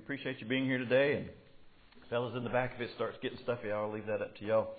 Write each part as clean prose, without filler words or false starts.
appreciate you being here today. And fellas in the back, if it starts getting stuffy, I'll leave that up to y'all.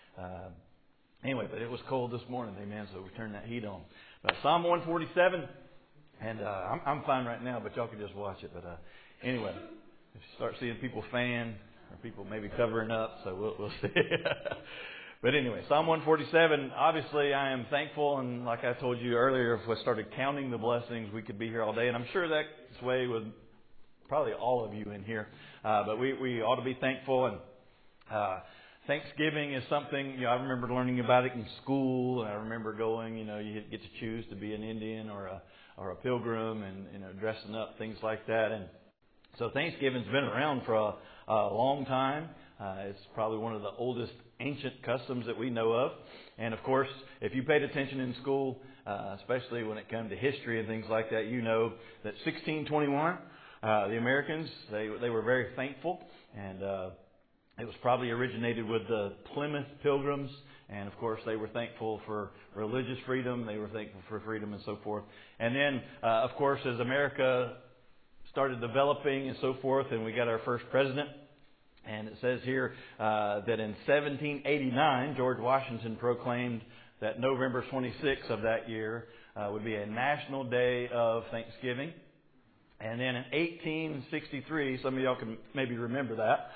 Anyway, but it was cold this morning, amen, so we turned that heat on. Psalm 147, and I'm fine right now, but y'all can just watch it. But anyway, if you start seeing people fan, or people maybe covering up, so we'll see. But anyway, Psalm 147, obviously I am thankful, and like I told you earlier, if we started counting the blessings, we could be here all day, and I'm sure that's way with probably all of you in here. But we ought to be thankful, and Thanksgiving is something, I remember learning about it in school, and I remember going, you get to choose to be an Indian or a pilgrim, and dressing up, things like that. And so Thanksgiving's been around for a long time. It's probably one of the oldest ancient customs that we know of. And of course, if you paid attention in school, especially when it comes to history and things like that, you know that 1621, the Americans, they were very thankful, and it was probably originated with the Plymouth Pilgrims, and of course they were thankful for religious freedom, they were thankful for freedom and so forth. And then, of course, as America started developing and so forth, and we got our first president, and it says here that in 1789, George Washington proclaimed that November 26th of that year would be a national day of Thanksgiving. And then in 1863, some of y'all can maybe remember that.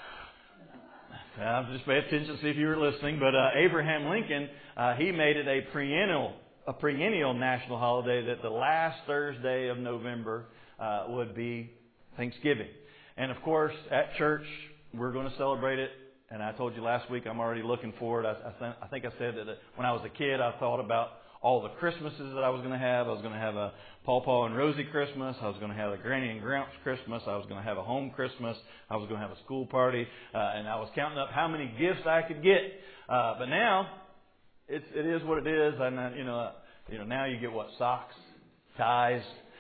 Just pay attention, see if you were listening. But Abraham Lincoln, he made it a perennial national holiday that the last Thursday of November would be Thanksgiving. And of course, at church, we're going to celebrate it. And I told you last week, I'm already looking forward. I think I said that when I was a kid, I thought about all the Christmases that I was going to have. I was going to have a Paw and Rosie Christmas. I was going to have a Granny and Gramps Christmas. I was going to have a home Christmas. I was going to have a school party. And I was counting up how many gifts I could get. But now, it is what it is. And now you get what? Socks, ties.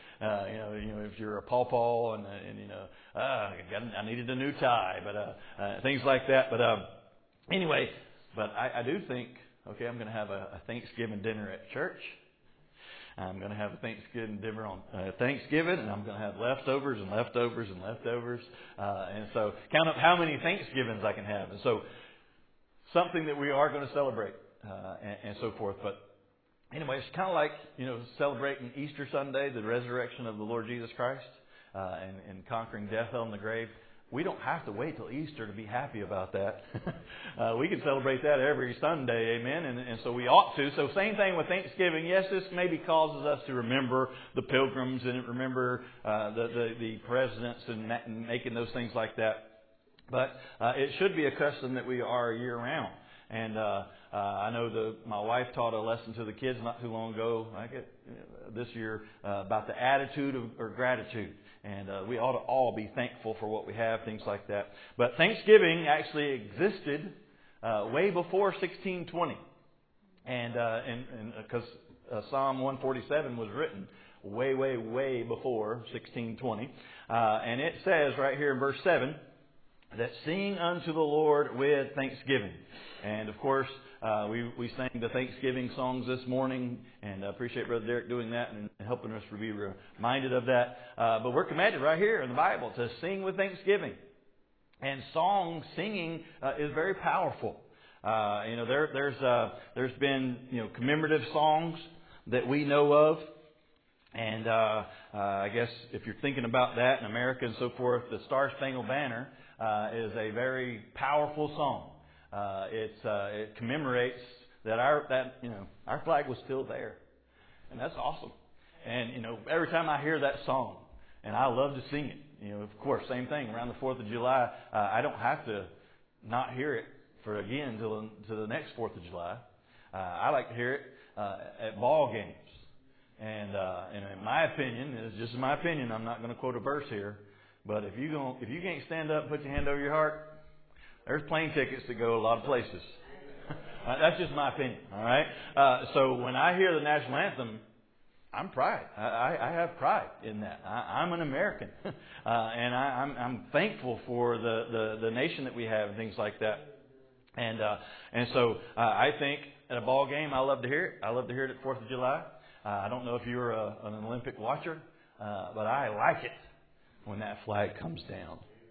If you're a pawpaw and I needed a new tie, but things like that. But anyway, but I do think, okay, I'm going to have a Thanksgiving dinner at church. I'm going to have a Thanksgiving dinner on Thanksgiving, and I'm going to have leftovers and leftovers and leftovers. And so count up how many Thanksgivings I can have. And so something that we are going to celebrate and so forth. But anyway, it's kind of like, celebrating Easter Sunday, the resurrection of the Lord Jesus Christ, and conquering death, hell, and the grave. We don't have to wait till Easter to be happy about that. We can celebrate that every Sunday, amen, and so we ought to. So same thing with Thanksgiving. Yes, this maybe causes us to remember the pilgrims and remember the presidents and making those things like that. But it should be a custom that we are year-round. And I know my wife taught a lesson to the kids not too long ago, this year, about the attitude of gratitude. And we ought to all be thankful for what we have, things like that. But Thanksgiving actually existed way before 1620. And because Psalm 147 was written way, way, way before 1620. And it says right here in verse 7, that sing unto the Lord with thanksgiving. And of course, we sang the Thanksgiving songs this morning, and I appreciate Brother Derek doing that and helping us to be reminded of that. But we're commanded right here in the Bible to sing with thanksgiving. And singing is very powerful. There's been commemorative songs that we know of. And I guess if you're thinking about that in America and so forth, the Star Spangled Banner is a very powerful song. It commemorates that our flag was still there, and that's awesome. And every time I hear that song, and I love to sing it. Of course, same thing around the 4th of July. I don't have to not hear it to the next 4th of July. I like to hear it at ball games. And in my opinion, it's just my opinion. I'm not going to quote a verse here, but if you can't stand up and put your hand over your heart, there's plane tickets to go a lot of places. That's just my opinion. All right. So when I hear the national anthem, I'm pride. I have pride in that. I'm an American, and I'm thankful for the nation that we have and things like that. And so I think at a ball game, I love to hear it. I love to hear it at 4th of July. I don't know if you're an Olympic watcher, but I like it when that flag comes down.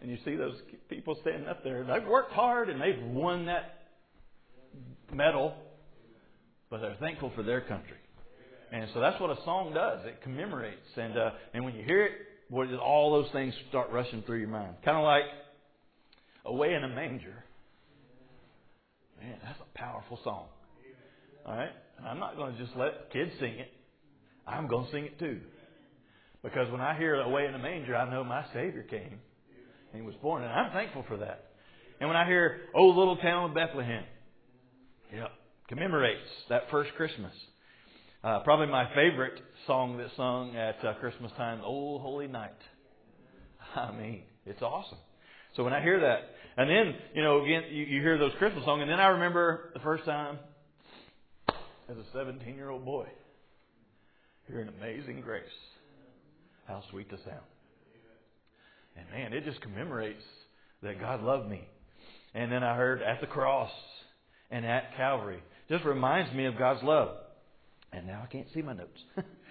And you see those people standing up there. They've worked hard and they've won that medal, but they're thankful for their country. And so that's what a song does. It commemorates. And when you hear it, all those things start rushing through your mind. Kind of like Away in a Manger. Man, that's a powerful song. All right? And I'm not going to just let kids sing it. I'm going to sing it too. Because when I hear Away in a Manger, I know my Savior came. And He was born. And I'm thankful for that. And when I hear Oh Little Town of Bethlehem, commemorates that first Christmas. Probably my favorite song that's sung at Christmas time, Oh Holy Night. I mean, it's awesome. So when I hear that, and then, again, you hear those Christmas songs, and then I remember the first time as a 17-year-old boy hearing Amazing Grace. How sweet the sound. And man, it just commemorates that God loved me. And then I heard At the Cross and At Calvary. Just reminds me of God's love. And now I can't see my notes.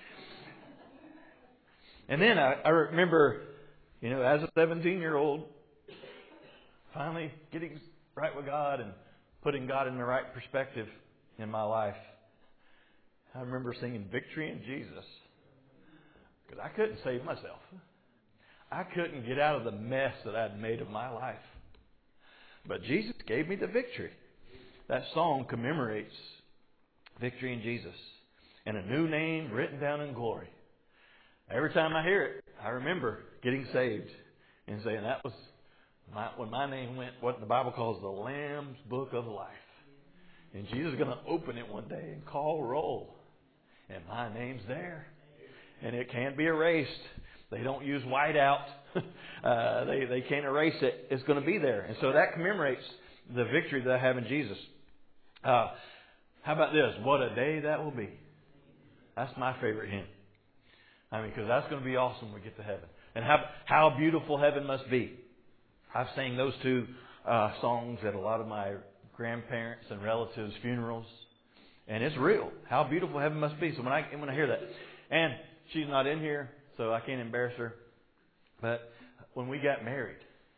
And then I remember, as a 17-year-old, finally getting right with God and putting God in the right perspective in my life. I remember singing Victory in Jesus. Because I couldn't save myself. I couldn't get out of the mess that I'd made of my life. But Jesus gave me the victory. That song commemorates victory in Jesus. And a new name written down in glory. Every time I hear it, I remember getting saved and saying that was when my name went what the Bible calls the Lamb's Book of Life. And Jesus is going to open it one day and call roll. And my name's there. And it can't be erased. They don't use whiteout. They can't erase it. It's going to be there. And so that commemorates the victory that I have in Jesus. How about this? What a day that will be. That's my favorite hymn. Because that's going to be awesome when we get to heaven. And how beautiful heaven must be. I've sang those two songs at a lot of my grandparents' and relatives' funerals. And it's real. How beautiful heaven must be. So when I hear that. And she's not in here, so I can't embarrass her. But when we got married,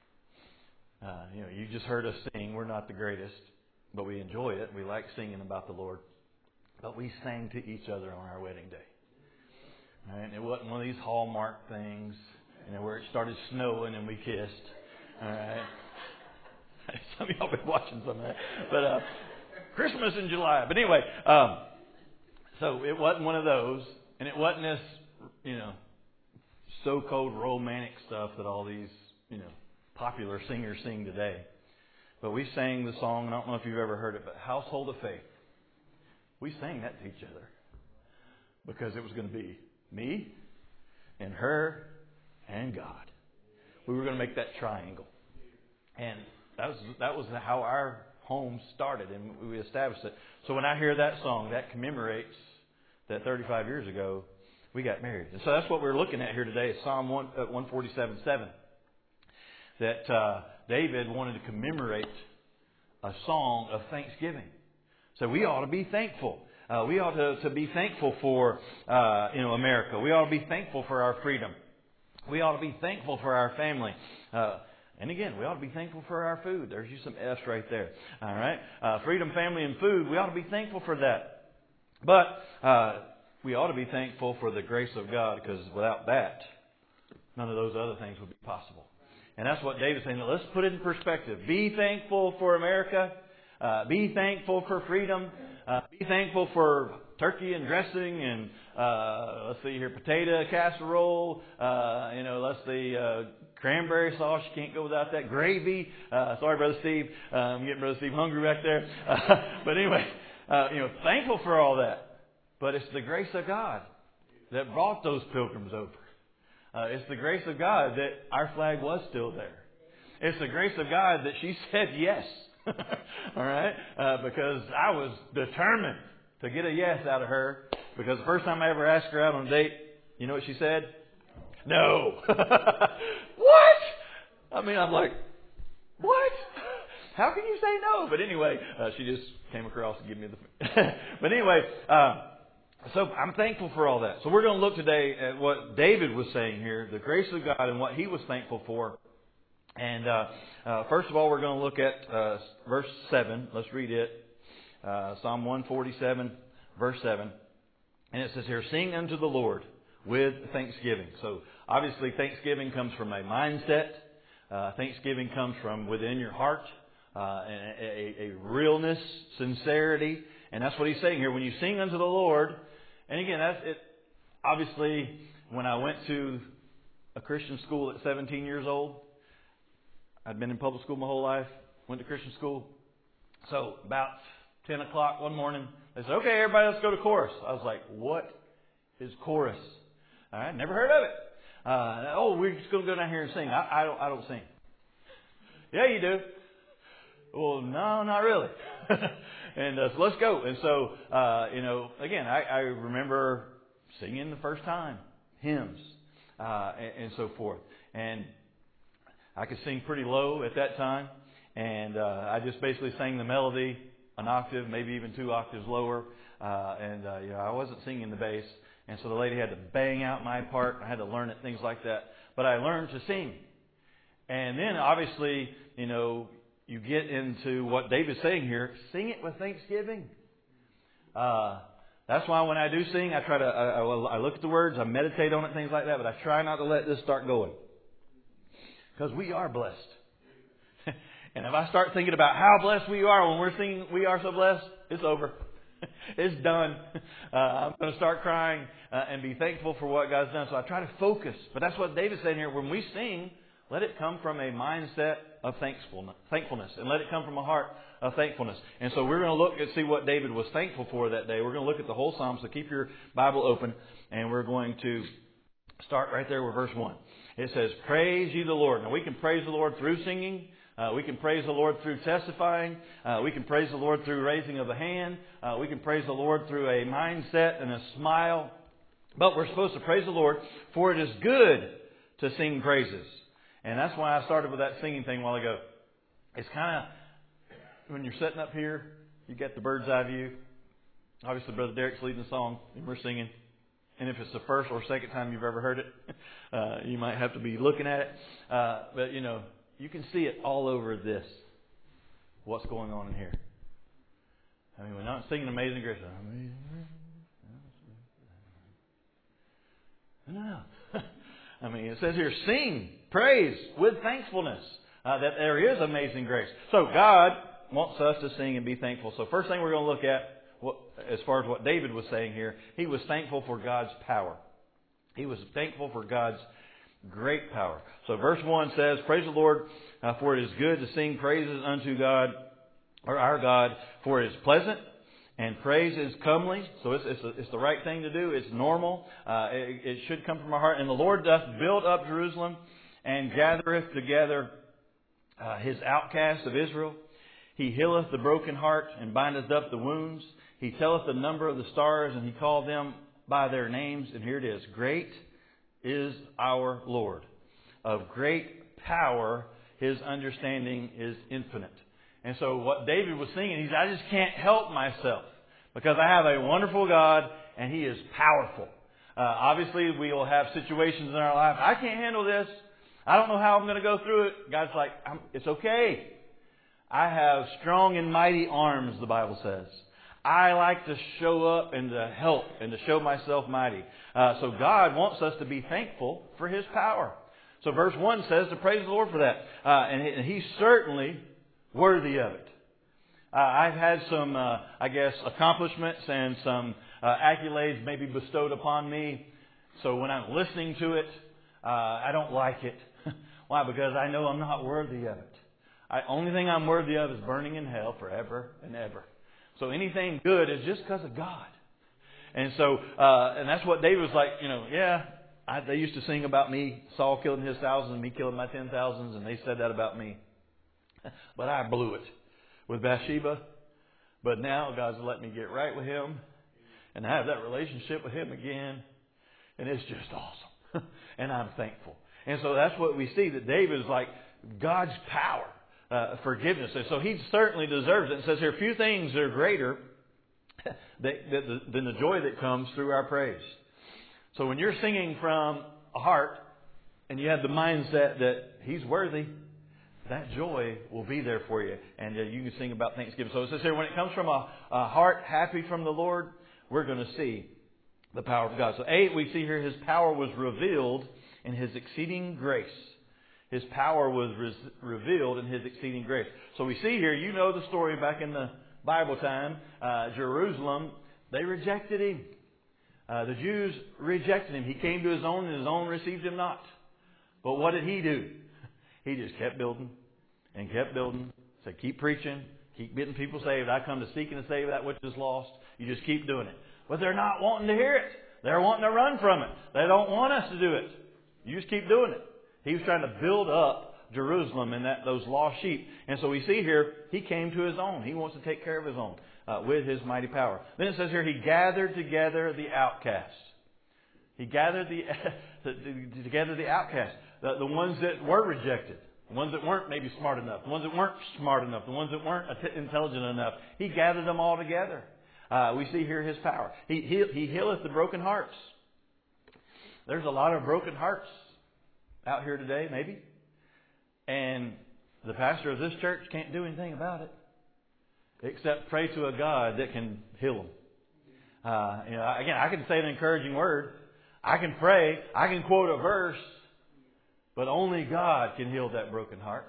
you just heard us sing. We're not the greatest, but we enjoy it. We like singing about the Lord. But we sang to each other on our wedding day. All right? And it wasn't one of these Hallmark things, where it started snowing and we kissed. All right. Some of y'all been watching some of that. But Christmas in July. But anyway, so it wasn't one of those. And it wasn't this, so-called romantic stuff that all these, popular singers sing today. But we sang the song, and I don't know if you've ever heard it, but Household of Faith. We sang that to each other. Because it was going to be me and her and God. We were going to make that triangle. And that was how our home started, and we established it. So when I hear that song, that commemorates that 35 years ago, we got married. And so that's what we're looking at here today. It's Psalm 147:7. That David wanted to commemorate a song of thanksgiving. So we ought to be thankful. We ought to be thankful for America. We ought to be thankful for our freedom. We ought to be thankful for our family. And again, we ought to be thankful for our food. There's you some F's right there. All right? Freedom, family, and food. We ought to be thankful for that. But we ought to be thankful for the grace of God, because without that, none of those other things would be possible. And that's what David's saying. Let's put it in perspective. Be thankful for America. Be thankful for freedom. Be thankful for turkey and dressing and let's see here, potato casserole. Let's see, cranberry sauce. You can't go without that. Gravy. Sorry, Brother Steve. I'm getting Brother Steve hungry back there. But anyway, thankful for all that. But it's the grace of God that brought those pilgrims over. It's the grace of God that our flag was still there. It's the grace of God that she said yes. All right? Because I was determined to get a yes out of her. Because the first time I ever asked her out on a date, you know what she said? No. What? I'm like, what? How can you say no? But anyway, she just came across and gave me the... But anyway... So I'm thankful for all that. So we're going to look today at what David was saying here, the grace of God and what he was thankful for. And first of all, we're going to look at verse 7. Let's read it. Psalm 147, verse 7. And it says here, sing unto the Lord with thanksgiving. So obviously thanksgiving comes from a mindset. Thanksgiving comes from within your heart. A realness, sincerity. And that's what he's saying here. When you sing unto the Lord, and again, that's it. Obviously, when I went to a Christian school at 17 years old, I'd been in public school my whole life, went to Christian school. So about 10 o'clock one morning, they said, okay, everybody, let's go to chorus. I was like, what is chorus? All right, never heard of it. We're just going to go down here and sing. I don't sing. Yeah, you do. Well, no, not really. And so let's go. And so, again, I remember singing the first time, hymns, and so forth. And I could sing pretty low at that time. And I just basically sang the melody an octave, maybe even 2 octaves lower. I wasn't singing the bass. And so the lady had to bang out my part. I had to learn it, things like that. But I learned to sing. And then, obviously, you get into what David's saying here. Sing it with thanksgiving. That's why when I do sing, I try to, I look at the words, I meditate on it, things like that. But I try not to let this start going. Because we are blessed. And if I start thinking about how blessed we are when we're singing, we are so blessed, it's over. It's done. I'm going to start crying and be thankful for what God's done. So I try to focus. But that's what David's saying here. When we sing, let it come from a mindset of thankfulness. And let it come from a heart of thankfulness. And so we're going to look and see what David was thankful for that day. We're going to look at the whole psalm. So keep your Bible open. And we're going to start right there with verse 1. It says, praise ye the Lord. Now we can praise the Lord through singing. We can praise the Lord through testifying. We can praise the Lord through raising of the hand. We can praise the Lord through a mindset and a smile. But we're supposed to praise the Lord, for it is good to sing praises. And that's why I started with that singing thing a while ago. It's kind of, when you're sitting up here, you get the bird's eye view. Obviously, Brother Derek's leading the song, and we're singing. And if it's the first or second time you've ever heard it, you might have to be looking at it. But, you can see it all over this. What's going on in here? I mean, we're not singing Amazing Grace. Amazing Grace. No. I mean, it says here, sing, praise with thankfulness that there is amazing grace. So God wants us to sing and be thankful. So first thing we're going to look at, as far as what David was saying here, he was thankful for God's power. He was thankful for God's great power. So verse 1 says, praise the Lord, for it is good to sing praises unto God, or our God, for it is pleasant, and praise is comely. So it's the right thing to do. It's normal. It should come from our heart. And the Lord doth build up Jerusalem, and gathereth together his outcasts of Israel. He healeth the broken heart, and bindeth up the wounds. He telleth the number of the stars, and he called them by their names. And here it is. Great is our Lord. Of great power, his understanding is infinite. And so what David was singing, I just can't help myself because I have a wonderful God and he is powerful. Obviously, we will have situations in our life. I can't handle this. I don't know how I'm going to go through it. God's like, it's okay. I have strong and mighty arms, the Bible says. I like to show up and to help and to show myself mighty. So God wants us to be thankful for his power. So verse 1 says to praise the Lord for that. And he's certainly worthy of it. I've had some, accomplishments and some accolades maybe bestowed upon me. So when I'm listening to it, I don't like it. Why? Because I know I'm not worthy of it. Only thing I'm worthy of is burning in hell forever and ever. So anything good is just because of God. And so, and that's what David was like, they used to sing about me, Saul killing his thousands and me killing my 10,000s, and they said that about me. But I blew it with Bathsheba. But now God's let me get right with him and have that relationship with him again. And it's just awesome. And I'm thankful. And so that's what we see, that David is like God's power. Forgiveness. And so he certainly deserves it. It says here, few things are greater than the joy that comes through our praise. So when you're singing from a heart and you have the mindset that he's worthy that joy will be there for you. And you can sing about Thanksgiving. So it says here, when it comes from a heart happy from the Lord, we're going to see the power of God. So 8, we see here His power was revealed in His exceeding grace. His power was revealed in His exceeding grace. So we see here, you know the story back in the Bible time, Jerusalem, they rejected Him. The Jews rejected Him. He came to His own, and His own received Him not. But what did He do? He just kept building and kept building. Said, keep preaching, keep getting people saved. I come to seek and to save that which is lost. You just keep doing it. But they're not wanting to hear it. They're wanting to run from it. They don't want us to do it. You just keep doing it. He was trying to build up Jerusalem and those lost sheep. And so we see here, He came to His own. He wants to take care of His own with His mighty power. Then it says here, He gathered together the outcasts. He gathered together the outcasts. The ones that were rejected. The ones that weren't maybe smart enough. The ones that weren't smart enough. The ones that weren't intelligent enough. He gathered them all together. We see here His power. He healeth the broken hearts. There's a lot of broken hearts out here today, maybe. And the pastor of this church can't do anything about it. Except pray to a God that can heal them. Again, I can say an encouraging word. I can pray. I can quote a verse. But only God can heal that broken heart.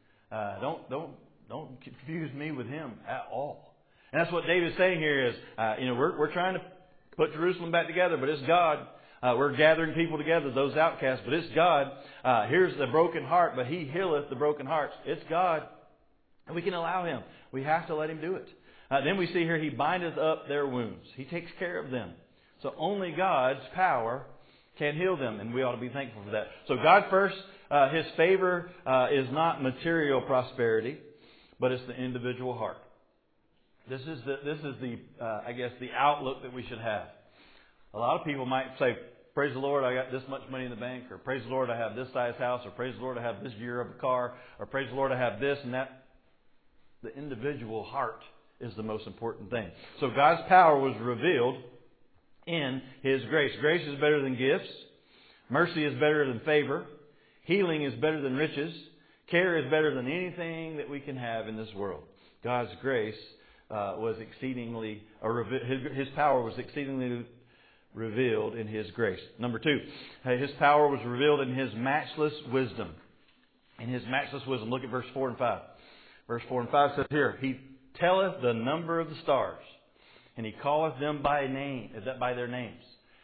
Don't confuse me with Him at all. And that's what David's saying here is, we're trying to put Jerusalem back together, but it's God. We're gathering people together, those outcasts, but it's God. Here's the broken heart, but He healeth the broken hearts. It's God. And we can allow Him. We have to let Him do it. Then we see here, He bindeth up their wounds. He takes care of them. So only God's power can heal them, and we ought to be thankful for that. So God first, His favor is not material prosperity, but it's the individual heart. This is the outlook that we should have. A lot of people might say, praise the Lord, I got this much money in the bank, or praise the Lord, I have this size house, or praise the Lord, I have this year of a car, or praise the Lord, I have this and that. The individual heart is the most important thing. So God's power was revealed in His grace. Grace is better than gifts. Mercy is better than favor. Healing is better than riches. Care is better than anything that we can have in this world. God's grace was exceedingly, His power was exceedingly revealed in His grace. Number 2, His power was revealed in His matchless wisdom. In His matchless wisdom. Look at verse 4 and 5. Verse 4 and 5 says here, He telleth the number of the stars, and He calleth them by their names.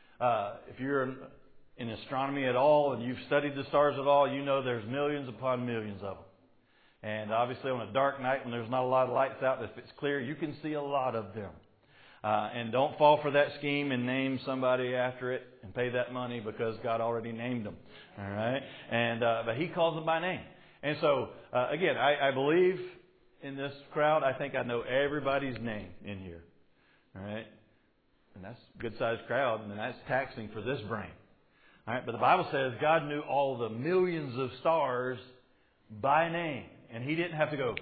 If you're in astronomy at all, and you've studied the stars at all, you know there's millions upon millions of them. And obviously on a dark night when there's not a lot of lights out, if it's clear, you can see a lot of them. And don't fall for that scheme and name somebody after it and pay that money because God already named them. All right? And but He calls them by name. And so, again, I believe in this crowd, I think I know everybody's name in here. All right? And that's a good-sized crowd, and that's taxing for this brain. All right? But the Bible says God knew all the millions of stars by name. And He didn't have to go,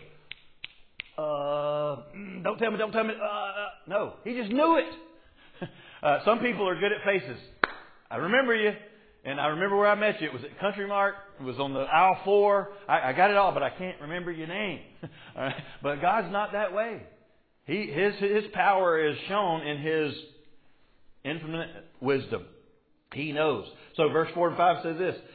don't tell me. No, He just knew it. Some people are good at faces. I remember you, and I remember where I met you. It was at Country Mart. It was on the aisle 4. I got it all, but I can't remember your name. All right? But God's not that way. His power is shown in His infinite wisdom. He knows. So verse 4 and 5 says this.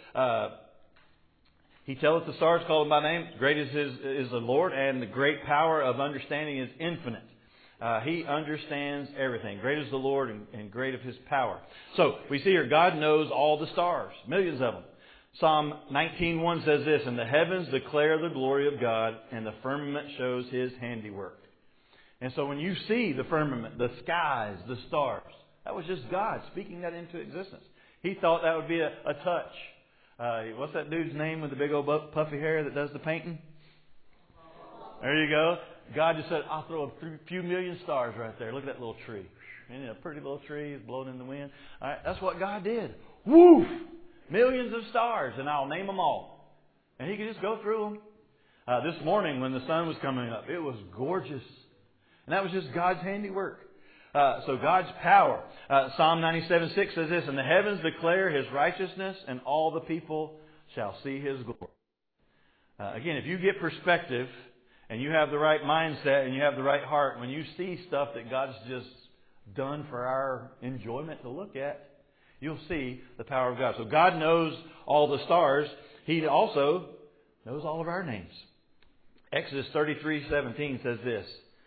He telleth the stars, call them by name. Great is the Lord, and the great power of understanding is infinite. He understands everything. Great is the Lord, and great of His power. So we see here, God knows all the stars, millions of them. Psalm 19:1 says this, and the heavens declare the glory of God, and the firmament shows His handiwork. And so when you see the firmament, the skies, the stars, that was just God speaking that into existence. He thought that would be a touch. What's that dude's name with the big old puffy hair that does the painting? There you go. God just said, I'll throw a few million stars right there. Look at that little tree. Isn't it a pretty little tree? It's blowing in the wind. All right, that's what God did. Woof! Millions of stars, and I'll name them all. And He could just go through them. This morning when the sun was coming up, it was gorgeous. And that was just God's handiwork. So God's power. Psalm 97:6 says this, and the heavens declare His righteousness, and all the people shall see His glory. Again, if you get perspective and you have the right mindset and you have the right heart, when you see stuff that God's just done for our enjoyment to look at, you'll see the power of God. So God knows all the stars. He also knows all of our names. Exodus 33:17 says this,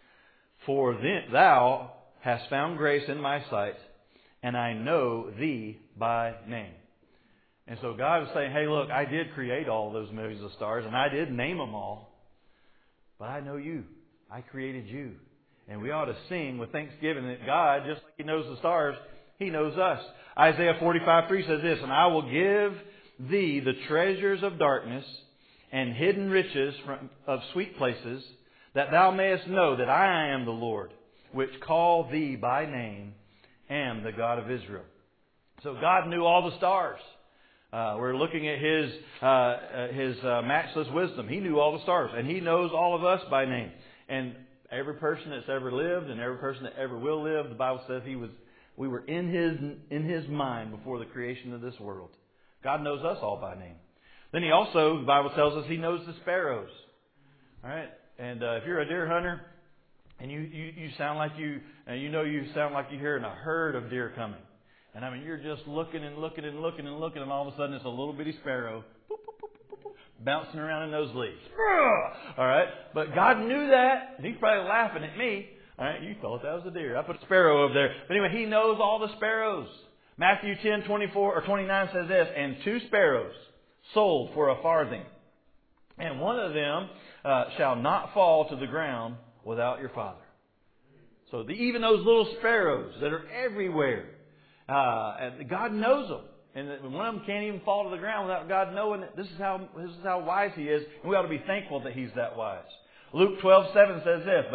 "For thou hast found grace in my sight, and I know thee by name." And so God is saying, hey, look, I did create all those millions of stars, and I did name them all. But I know you. I created you. And we ought to sing with thanksgiving that God, just like He knows the stars, He knows us. Isaiah 45:3 says this, "And I will give thee the treasures of darkness and hidden riches of sweet places, that thou mayest know that I am the Lord, which call thee by name, am the God of Israel." So God knew all the stars. We're looking at His matchless wisdom. He knew all the stars, and He knows all of us by name. And every person that's ever lived and every person that ever will live, the Bible says we were in His mind before the creation of this world. God knows us all by name. Then He also, the Bible tells us, He knows the sparrows. All right, and if you're a deer hunter and you sound like you sound like you're hearing a herd of deer coming. And I mean, you're just looking and looking and looking and looking, and all of a sudden it's a little bitty sparrow boop, boop, boop, boop, boop, bouncing around in those leaves. All right? But God knew that, and He's probably laughing at me. All right? You thought that was a deer. I put a sparrow over there. But anyway, He knows all the sparrows. Matthew 10:24 or 29 says this, "And 2 sparrows sold for a farthing, and one of them shall not fall to the ground without your Father." So even those little sparrows that are everywhere, and God knows them, and one of them can't even fall to the ground without God knowing it. This is how wise He is, and we ought to be thankful that He's that wise. Luke 12:7 says this,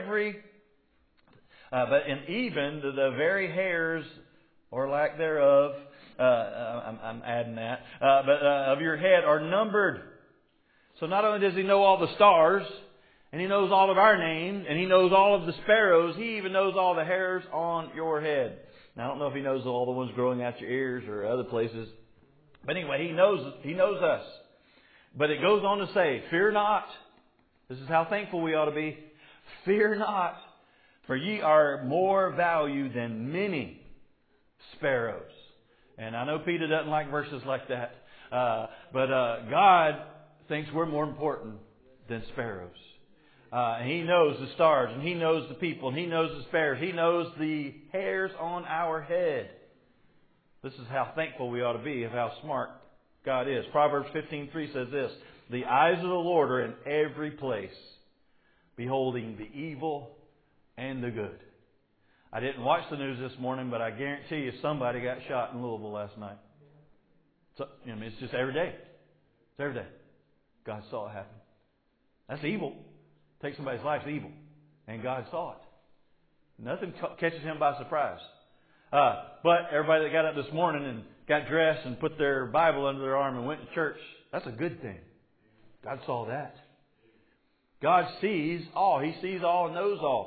"And even the very hairs, or lack thereof," I'm adding that, "of your head are numbered." So not only does He know all the stars, and He knows all of our names, and He knows all of the sparrows, He even knows all the hairs on your head. Now, I don't know if He knows all the ones growing out your ears or other places. But anyway, He knows us. But it goes on to say, "Fear not." This is how thankful we ought to be. "Fear not, for ye are more value than many sparrows." And I know Peter doesn't like verses like that. But God thinks we're more important than sparrows. And He knows the stars, and He knows the people, and He knows the sparrows. He knows the hairs on our head. This is how thankful we ought to be of how smart God is. Proverbs 15:3 says this, "The eyes of the Lord are in every place, beholding the evil and the good." I didn't watch the news this morning, but I guarantee you somebody got shot in Louisville last night. So, it's just every day. It's every day. God saw it happen. That's evil. Take somebody's life is evil. And God saw it. Nothing catches Him by surprise. But everybody that got up this morning and got dressed and put their Bible under their arm and went to church, that's a good thing. God saw that. God sees all. He sees all and knows all.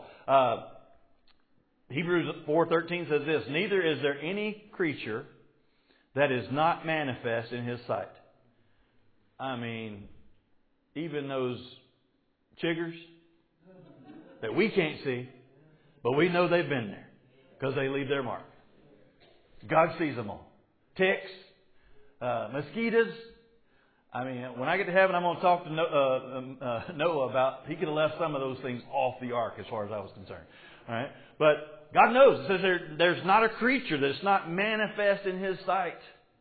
Hebrews 4:13 says this, "Neither is there any creature that is not manifest in His sight." I mean, even those chiggers that we can't see, but we know they've been there because they leave their mark. God sees them all. Ticks, mosquitoes. I mean, when I get to heaven, I'm going to talk to Noah about, he could have left some of those things off the ark as far as I was concerned. All right, but God knows. It says there's not a creature that's not manifest in His sight.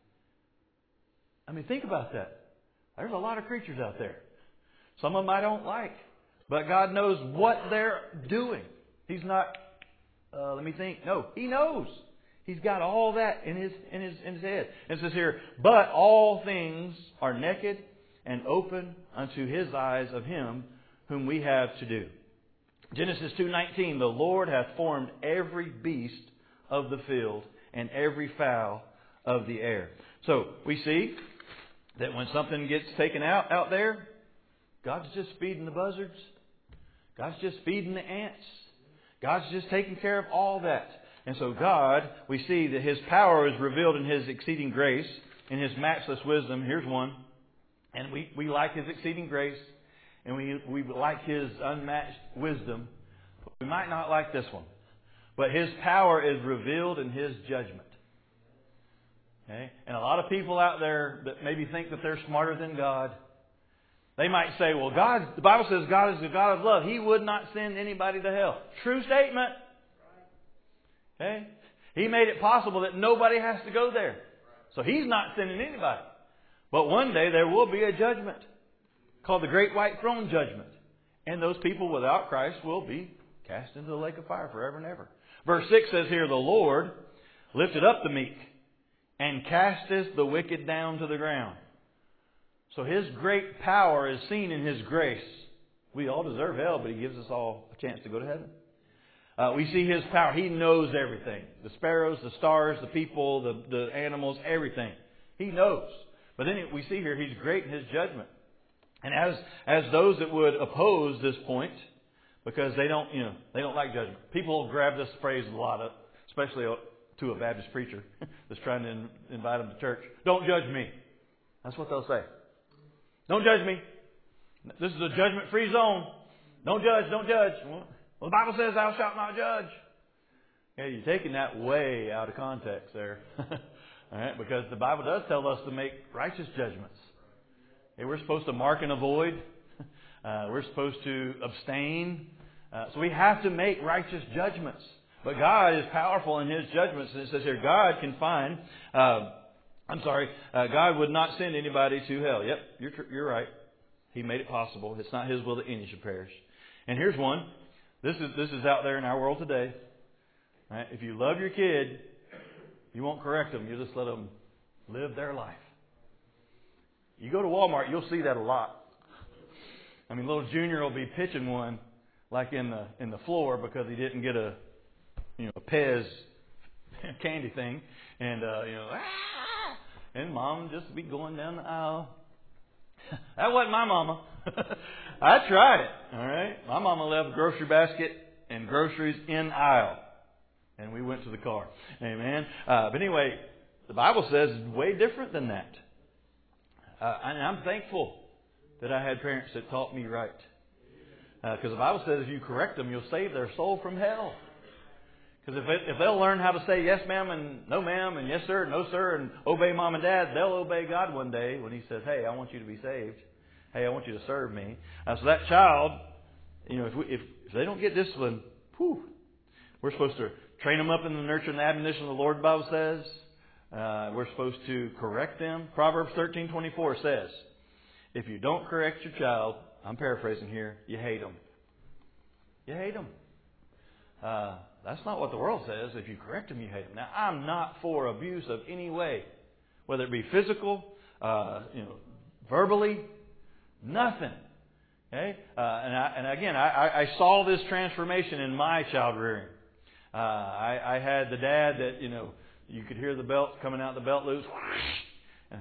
I mean, think about that. There's a lot of creatures out there. Some of them I don't like. But God knows what they're doing. He's not, let me think. No, He knows. He's got all that in his head. It says here, "But all things are naked and open unto His eyes of Him whom we have to do." Genesis 2:19, "The Lord hath formed every beast of the field and every fowl of the air." So we see that when something gets taken out there, God's just feeding the buzzards. God's just feeding the ants. God's just taking care of all that. And so God, we see that His power is revealed in His exceeding grace, in His matchless wisdom. Here's one. And we like His exceeding grace, and we like His unmatched wisdom. But we might not like this one. But His power is revealed in His judgment. Okay? And a lot of people out there that maybe think that they're smarter than God, they might say, well, the Bible says God is the God of love. He would not send anybody to hell. True statement. Okay? He made it possible that nobody has to go there. So He's not sending anybody. But one day there will be a judgment called the Great White Throne Judgment. And those people without Christ will be cast into the lake of fire forever and ever. Verse 6 says here, the Lord lifted up the meek and casteth the wicked down to the ground. So His great power is seen in His grace. We all deserve hell, but He gives us all a chance to go to heaven. We see His power. He knows everything. The sparrows, the stars, the people, the animals, everything. He knows. But then we see here He's great in His judgment. And as those that would oppose this point, because they don't like judgment. People grab this phrase a lot, especially to a Baptist preacher that's trying to invite them to church. Don't judge me. That's what they'll say. Don't judge me. This is a judgment-free zone. Don't judge, don't judge. Well, the Bible says thou shalt not judge. Yeah, you're taking that way out of context there. All right, because the Bible does tell us to make righteous judgments. Hey, we're supposed to mark and avoid. We're supposed to abstain. So we have to make righteous judgments. But God is powerful in His judgments. And it says here, God can find... God would not send anybody to hell. Yep, you're right. He made it possible. It's not His will that any should perish. And here's one. This is out there in our world today. Right? If you love your kid, you won't correct them. You just let them live their life. You go to Walmart, you'll see that a lot. I mean, little Junior will be pitching one like in the floor because he didn't get a Pez candy thing, and and Mom just be going down the aisle. That wasn't my mama. I tried it. All right, my mama left a grocery basket and groceries in aisle, and we went to the car. Amen. But anyway, the Bible says it's way different than that. And I'm thankful that I had parents that taught me right. Because the Bible says if you correct them, you'll save their soul from hell. Because if they'll learn how to say yes ma'am and no ma'am and yes sir and no sir and obey mom and dad, they'll obey God one day when He says, hey, I want you to be saved. Hey, I want you to serve me. So that child, if they don't get disciplined, we're supposed to train them up in the nurture and admonition of the Lord, the Bible says. We're supposed to correct them. Proverbs 13:24 says, if you don't correct your child, I'm paraphrasing here, you hate them. You hate them. That's not what the world says. If you correct them, you hate them. Now, I'm not for abuse of any way, whether it be physical, verbally, nothing. Okay? And again, I saw this transformation in my child rearing. I had the dad that, you could hear the belt coming out the belt loops. All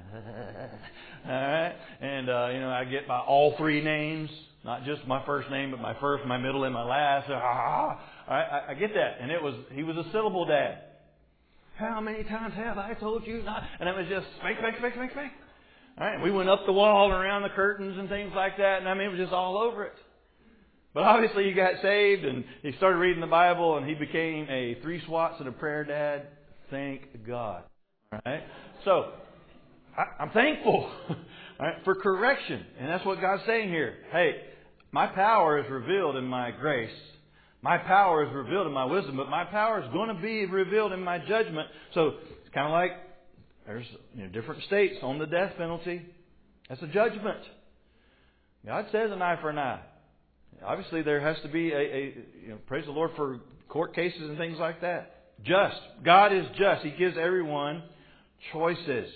right. And, I get my all three names, not just my first name, but my first, my middle, and my last. All right. I get that. And he was a syllable dad. How many times have I told you not? And it was just spank, spank, spank, spank, spank. All right. We went up the wall and around the curtains and things like that. And it was just all over it. But obviously he got saved and he started reading the Bible and he became a 3 swats and a prayer dad. Thank God. All right. So I'm thankful for correction. And that's what God's saying here. Hey, my power is revealed in my grace. My power is revealed in my wisdom. But my power is going to be revealed in my judgment. So it's kind of like there's different states on the death penalty. That's a judgment. God says an eye for an eye. Obviously there has to be praise the Lord for court cases and things like that. Just. God is just. He gives everyone choices.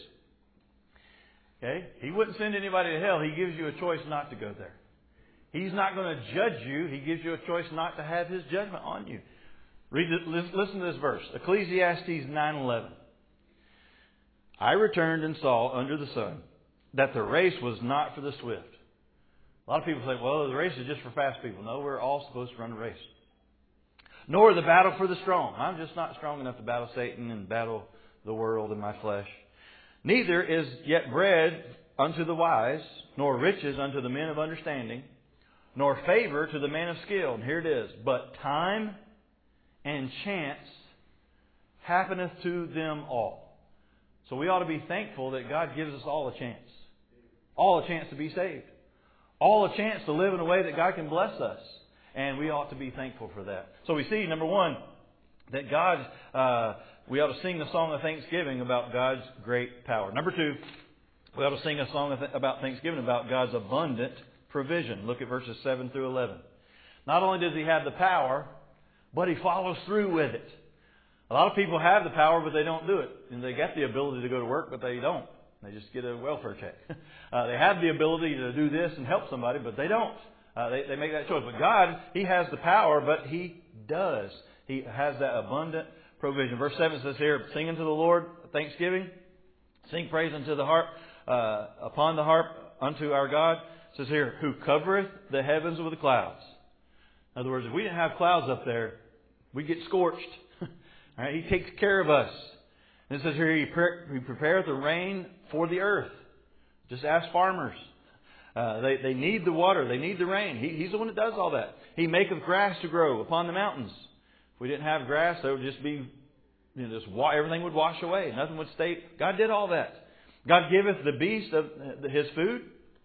Okay? He wouldn't send anybody to hell. He gives you a choice not to go there. He's not going to judge you. He gives you a choice not to have His judgment on you. Listen to this verse. Ecclesiastes 9:11. I returned and saw under the sun that the race was not for the swift. A lot of people say, well, the race is just for fast people. No, we're all supposed to run a race. Nor the battle for the strong. I'm just not strong enough to battle Satan and battle the world and my flesh. Neither is yet bread unto the wise, nor riches unto the men of understanding, nor favor to the man of skill. And here it is. But time and chance happeneth to them all. So we ought to be thankful that God gives us all a chance. All a chance to be saved. All a chance to live in a way that God can bless us. And we ought to be thankful for that. So we see, number one, that God, we ought to sing the song of thanksgiving about God's great power. Number two, we ought to sing a song about thanksgiving about God's abundant provision. Look at verses 7 through 11. Not only does He have the power, but He follows through with it. A lot of people have the power, but they don't do it. And they got the ability to go to work, but they don't. They just get a welfare check. They have the ability to do this and help somebody, but they don't. They make that choice. But God, He has the power, but He does. He has that abundant provision. Verse 7 says here, sing unto the Lord thanksgiving. Sing praise unto the harp, upon the harp unto our God. It says here, who covereth the heavens with the clouds. In other words, if we didn't have clouds up there, we'd get scorched. All right, He takes care of us. And it says here, He prepareth the rain for the earth. Just ask farmers. They need the water. They need the rain. He's the one that does all that. He maketh grass to grow upon the mountains. If we didn't have grass, there would just be, everything would wash away. Nothing would stay. God did all that. God giveth the beast of His food,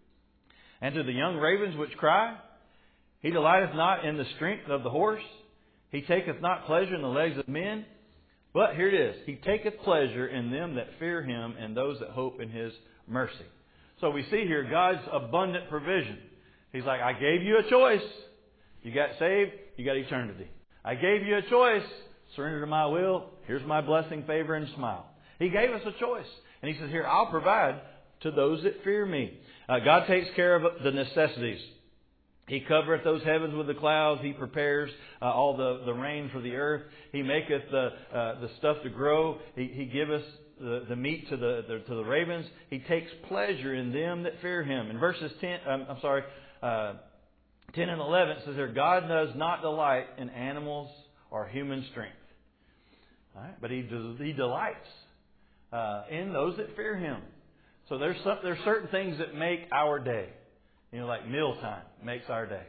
and to the young ravens which cry. He delighteth not in the strength of the horse. He taketh not pleasure in the legs of men. But here it is. He taketh pleasure in them that fear Him, and those that hope in His mercy. So we see here God's abundant provision. He's like, I gave you a choice. You got saved, you got eternity. I gave you a choice. Surrender to my will. Here's my blessing, favor, and smile. He gave us a choice. And He says here, I'll provide to those that fear me. God takes care of the necessities. He covereth those heavens with the clouds. He prepares all the rain for the earth. He maketh the stuff to grow. He giveth the meat to the ravens. He takes pleasure in them that fear Him. In verses 10 and 11 it says here, God does not delight in animals or human strength. All right? But He delights in those that fear Him. So there's certain things that make our day. Like mealtime makes our day.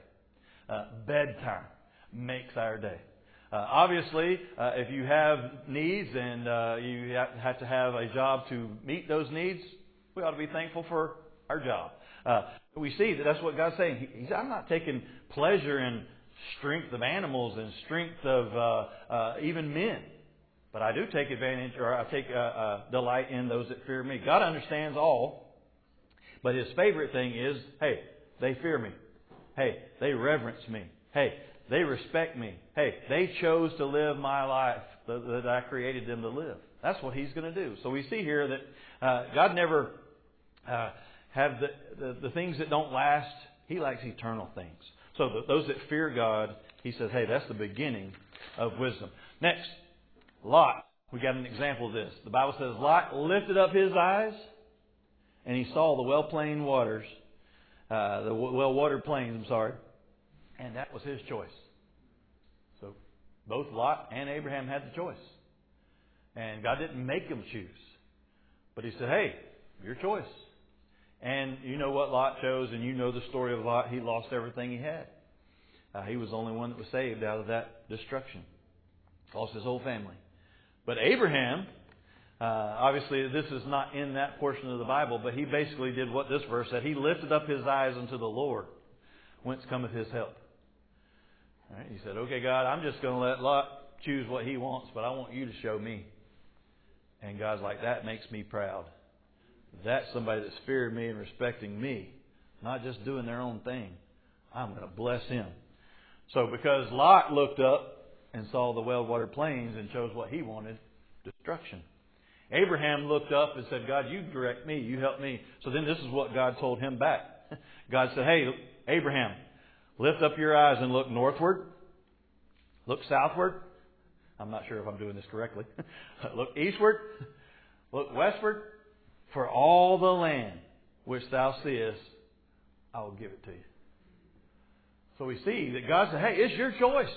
Bedtime makes our day. Obviously, if you have needs and you have to have a job to meet those needs, we ought to be thankful for our job. We see that's what God's saying. He said, I'm not taking pleasure in strength of animals and strength of even men. But I do take advantage, or I take delight in those that fear me. God understands all. But His favorite thing is, hey, they fear me. Hey, they reverence me. Hey, they respect me. Hey, they chose to live my life that I created them to live. That's what He's going to do. So we see here that God never have the things that don't last. He likes eternal things. So those that fear God, He says, hey, that's the beginning of wisdom. Next, Lot. We got an example of this. The Bible says, Lot lifted up his eyes and he saw the well-plain waters. The well-watered plains, and that was his choice. So both Lot and Abraham had the choice. And God didn't make them choose. But He said, hey, your choice. And you know what Lot chose, and you know the story of Lot. He lost everything he had. He was the only one that was saved out of that destruction. Lost his whole family. But Abraham, obviously, this is not in that portion of the Bible, but he basically did what this verse said. He lifted up his eyes unto the Lord, whence cometh his help. All right, he said, okay, God, I'm just going to let Lot choose what he wants, but I want you to show me. And God's like, that makes me proud. That's somebody that's fearing me and respecting me, not just doing their own thing. I'm going to bless him. So because Lot looked up and saw the well-watered plains and chose what he wanted, destruction. Abraham looked up and said, God, you direct me. You help me. So then this is what God told him back. God said, hey, Abraham, lift up your eyes and look northward. Look southward. I'm not sure if I'm doing this correctly. Look eastward. Look westward. For all the land which thou seest, I will give it to you. So we see that God said, hey, it's your choice.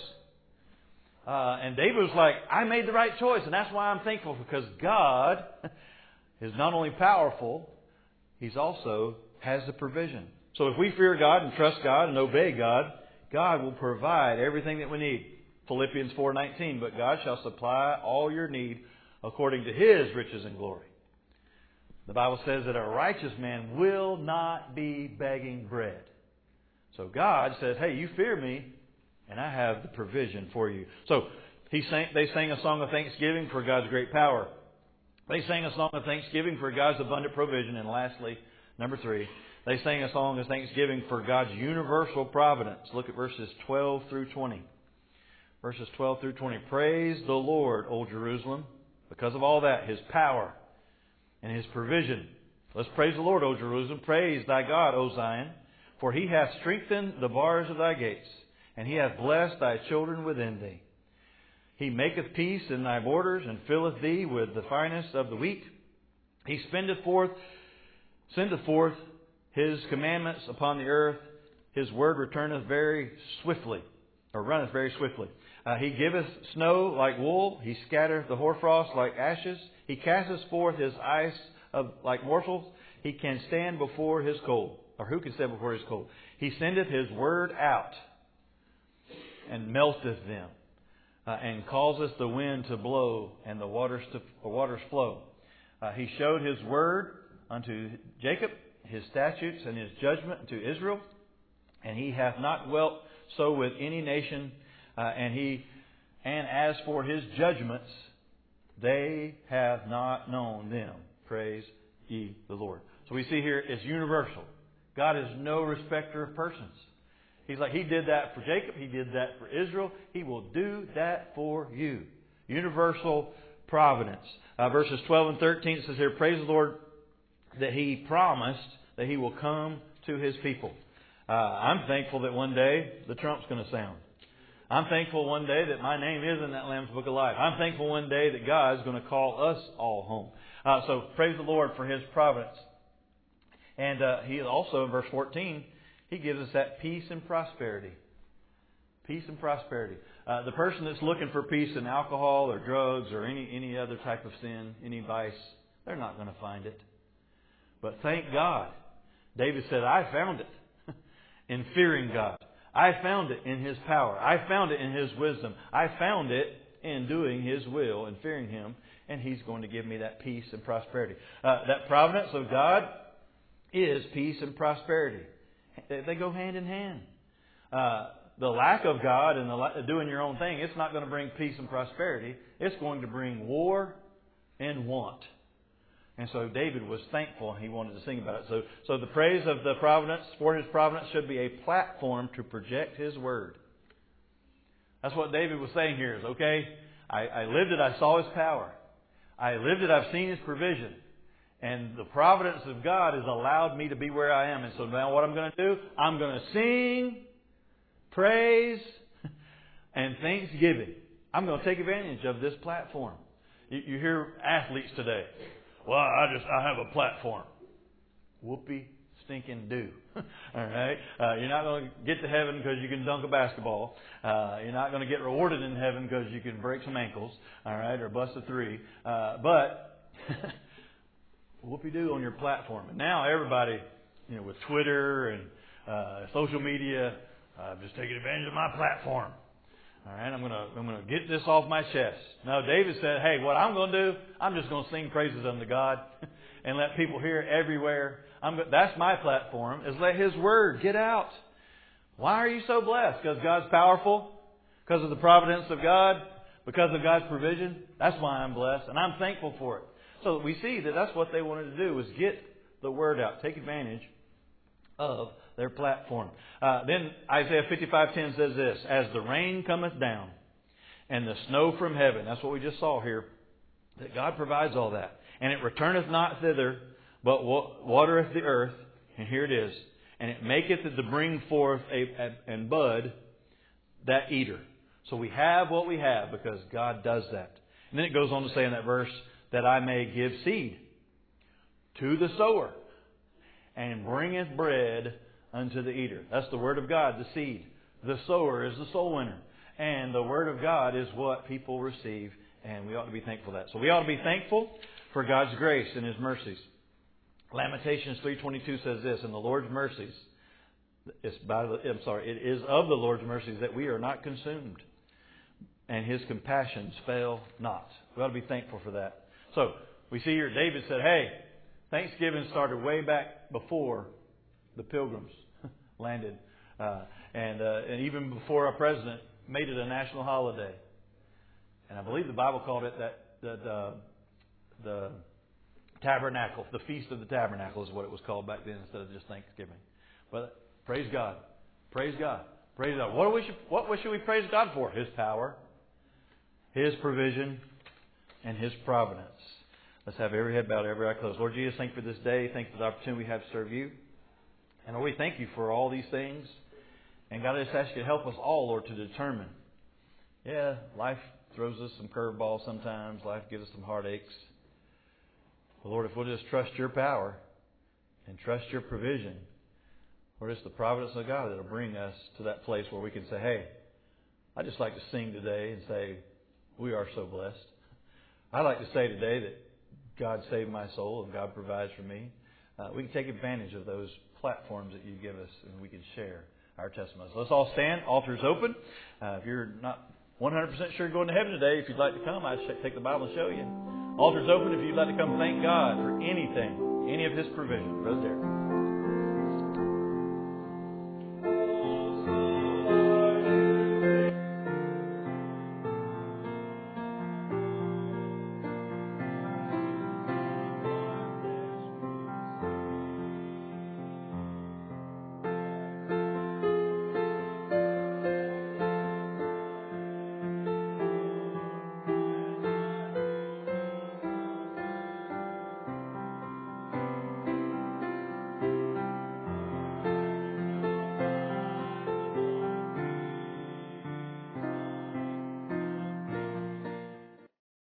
And David was like, I made the right choice. And that's why I'm thankful, because God is not only powerful, He's also has the provision. So if we fear God and trust God and obey God, God will provide everything that we need. Philippians 4:19, but God shall supply all your need according to His riches and glory. The Bible says that a righteous man will not be begging bread. So God says, hey, you fear me, and I have the provision for you. So they sang a song of thanksgiving for God's great power. They sang a song of thanksgiving for God's abundant provision. And lastly, number 3, they sang a song of thanksgiving for God's universal providence. Look at verses 12 through 20. Verses 12 through 20. Praise the Lord, O Jerusalem, because of all that, His power and His provision. Let's praise the Lord, O Jerusalem. Praise thy God, O Zion, for He hath strengthened the bars of thy gates, and He hath blessed thy children within thee. He maketh peace in thy borders, and filleth thee with the finest of the wheat. He sendeth forth His commandments upon the earth. His word returneth very swiftly, or runneth very swiftly. He giveth snow like wool. He scattereth the hoarfrost like ashes. He casteth forth His ice like morsels. He can stand before His cold. Or who can stand before His cold? He sendeth His word out, and melteth them, and causeth the wind to blow, and the waters flow. He showed His word unto Jacob, His statutes and His judgment unto Israel. And He hath not dwelt so with any nation. And as for His judgments, they have not known them. Praise ye the Lord. So we see here it's universal. God is no respecter of persons. He's like, He did that for Jacob. He did that for Israel. He will do that for you. Universal providence. Verses 12 and 13, it says here, praise the Lord that He promised that He will come to His people. I'm thankful that one day the trump's going to sound. I'm thankful one day that my name is in that Lamb's Book of Life. I'm thankful one day that God's going to call us all home. So praise the Lord for His providence. And He also, in verse 14, He gives us that peace and prosperity. Peace and prosperity. The person that's looking for peace in alcohol or drugs or any other type of sin, any vice, they're not going to find it. But thank God, David said, I found it in fearing God. I found it in His power. I found it in His wisdom. I found it in doing His will and fearing Him. And He's going to give me that peace and prosperity. That providence of God is peace and prosperity. They go hand in hand. The lack of God and doing your own thing, it's not going to bring peace and prosperity. It's going to bring war and want. And so David was thankful and he wanted to sing about it. So the praise of the providence, for His providence, should be a platform to project His word. That's what David was saying here is, okay, I lived it, I saw His power. I lived it, I've seen His provision. And the providence of God has allowed me to be where I am. And so now what I'm going to do, I'm going to sing, praise, and thanksgiving. I'm going to take advantage of this platform. You hear athletes today. Well, I have a platform. Whoopee stinking do. All right? You're not going to get to heaven because you can dunk a basketball. You're not going to get rewarded in heaven because you can break some ankles. All right? Or bust a 3. But whoopee do on your platform. And now everybody, with Twitter and social media, just taking advantage of my platform. All right, I'm going to get this off my chest. Now, David said, hey, what I'm going to do, I'm just going to sing praises unto God and let people hear it everywhere. That's my platform, is let His word get out. Why are you so blessed? Because God's powerful? Because of the providence of God? Because of God's provision? That's why I'm blessed, and I'm thankful for it. So we see that that's what they wanted to do, was get the word out, take advantage of their platform. Then Isaiah 55:10 says this, as the rain cometh down and the snow from heaven. That's what we just saw here. That God provides all that. And it returneth not thither, but watereth the earth. And here it is. And it maketh it to bring forth and bud that eater. So we have what we have because God does that. And then it goes on to say in that verse, that I may give seed to the sower and bringeth bread unto the eater. That's the Word of God, the seed. The sower is the soul winner. And the Word of God is what people receive. And we ought to be thankful for that. So we ought to be thankful for God's grace and His mercies. Lamentations 3:22 says this, and the Lord's mercies, it is of the Lord's mercies that we are not consumed, and His compassions fail not. We ought to be thankful for that. So, we see here David said, hey, Thanksgiving started way back before the Pilgrims landed, and even before our president made it a national holiday. And I believe the Bible called it the Tabernacle, the Feast of the Tabernacle is what it was called back then instead of just Thanksgiving. But praise God, praise God, praise God. What should we praise God for? His power, His provision, and His providence. Let's have every head bowed, every eye closed. Lord Jesus, thank you for this day. Thank you for the opportunity we have to serve you. And Lord, we thank you for all these things. And God, I just ask you to help us all, Lord, to determine. Yeah, life throws us some curveballs sometimes. Life gives us some heartaches. But Lord, if we'll just trust your power and trust your provision, Lord, it's the providence of God that will bring us to that place where we can say, hey, I'd just like to sing today and say, we are so blessed. I'd like to say today that God saved my soul and God provides for me. We can take advantage of those platforms that you give us and we can share our testimonies. Let's all stand. Altar is open. If you're not 100% sure you're going to heaven today, if you'd like to come, I'd take the Bible and show you. Altar's open if you'd like to come thank God for anything, any of His provision. Brother Derek.